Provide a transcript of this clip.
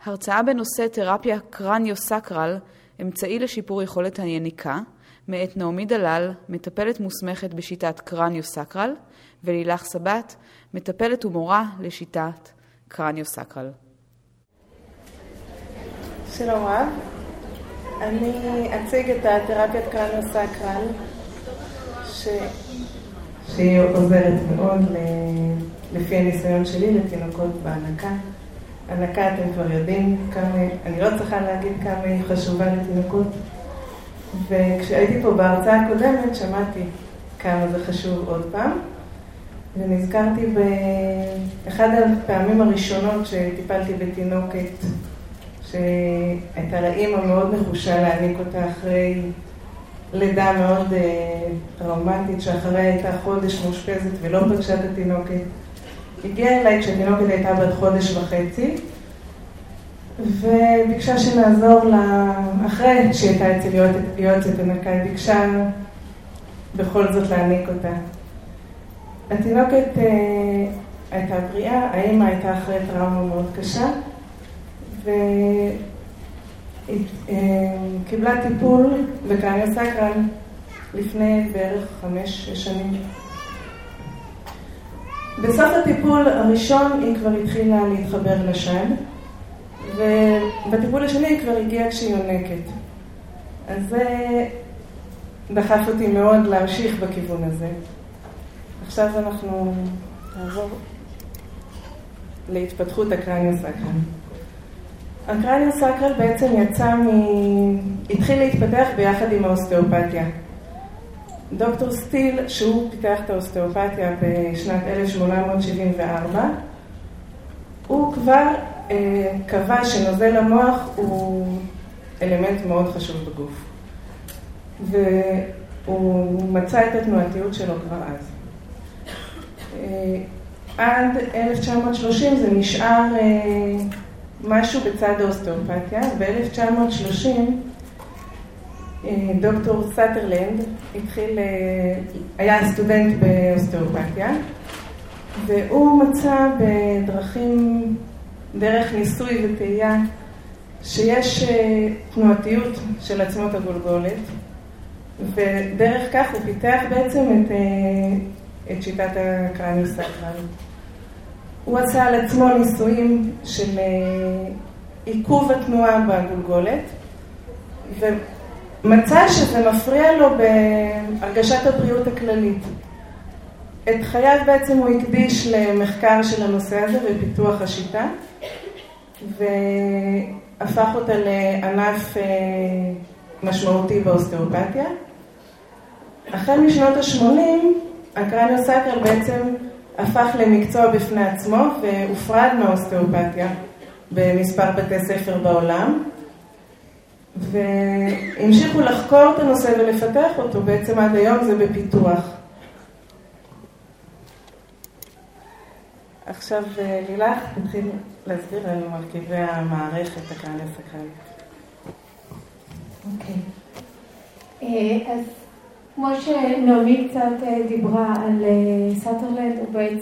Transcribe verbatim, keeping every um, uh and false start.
הרצאה בנושא תרפיה קרניו-סקרל, אמצעי לשיפור יכולת היניקה, מאת נעמי דלל, מטפלת מוסמכת בשיטת קרניו-סקרל, ולילך סבת, מטפלת ומורה לשיטת קרניו-סקרל. שלום רב, אני אציג את התרפיית קרניו-סקרל, ש... שהיא עוזרת מאוד לפי הניסיון שלי לתינוקות בהנקה. הנקה אתם כבר יודעים כמה, אני לא צריכה להגיד כמה היא חשובה לתינוקות, וכשהייתי פה בהרצאה הקודמת שמעתי כמה זה חשוב עוד פעם, ונזכרתי באחד הפעמים הראשונות שטיפלתי בתינוקת שהייתה לה אימא מאוד נחושה להעניק אותה אחרי לידה מאוד טראומטית, שאחריה הייתה חודש מאושפזת ולא פגשה את התינוקת. הגיעה אליי כשהתינוקת הייתה בת חודש וחצי, וביקשה שנעזור לה, אחרי שהייתה אצל יועצת הנקה, היא ביקשה בכל זאת להעניק אותה. התינוקת אה, הייתה בריאה, האמא הייתה אחרי טראומה מאוד קשה, וקיבלה אה, טיפול בקרניו-סקרל לפני בערך חמש שנים. בסוף הטיפול הראשון היא כבר התחילה להתחבר לשד, ובטיפול השני היא כבר הגיעה כשהיא יונקת. אז זה דחף אותי מאוד להמשיך בכיוון הזה. עכשיו אנחנו נעבור להתפתחות הקרניו-סקרל. הקרניו-סקרל בעצם יצא מ... התחיל להתפתח ביחד עם האוסטאופתיה. דוקטור סטיל, שהוא פיתח את האוסטאופתיה בשנת אלף שמונה מאות שבעים וארבע, הוא כבר אה, קבע שנוזל המוח הוא אלמנט מאוד חשוב בגוף. והוא מצא את התנועתיות שלו כבר אז. אה, עד אלף תשע מאות שלושים זה נשאר אה, משהו בצד האוסטאופתיה. ב-אלף תשע מאות שלושים דוקטור סאטרלנד התחיל, היה סטודנט באוסטאופתיה, והוא מצא בדרכים, דרך ניסוי וטעייה, שיש תנועתיות של עצמות הגולגולת, ודרך כך הוא פיתח בעצם את, את שיטת הקרניו-סקרל. הוא עשה על עצמו ניסויים של עיכוב התנועה בגולגולת, ו מצא שזה מפריע לו בהרגשת הבריאות הכללית. את חייו בעצם הוא הקדיש למחקר של הנושא הזה ופיתוח השיטה, והפך אותה לענף משמעותי באוסטאופתיה. החל משנות ה-שמונים, הקרניו-סקרל בעצם הפך למקצוע בפני עצמו והופרד מהאוסטאופתיה במספר בתי ספר בעולם. והמשיכו לחקור את הנושא ולפתח אותו, בעצם עד היום זה בפיתוח. עכשיו לילך תתחיל להסביר לנו מרכיבי המערכת הקרניו-סקרלית. אוקיי. אז כמו שנעמי קצת דיברה על סאטרלנד, הוא בעצם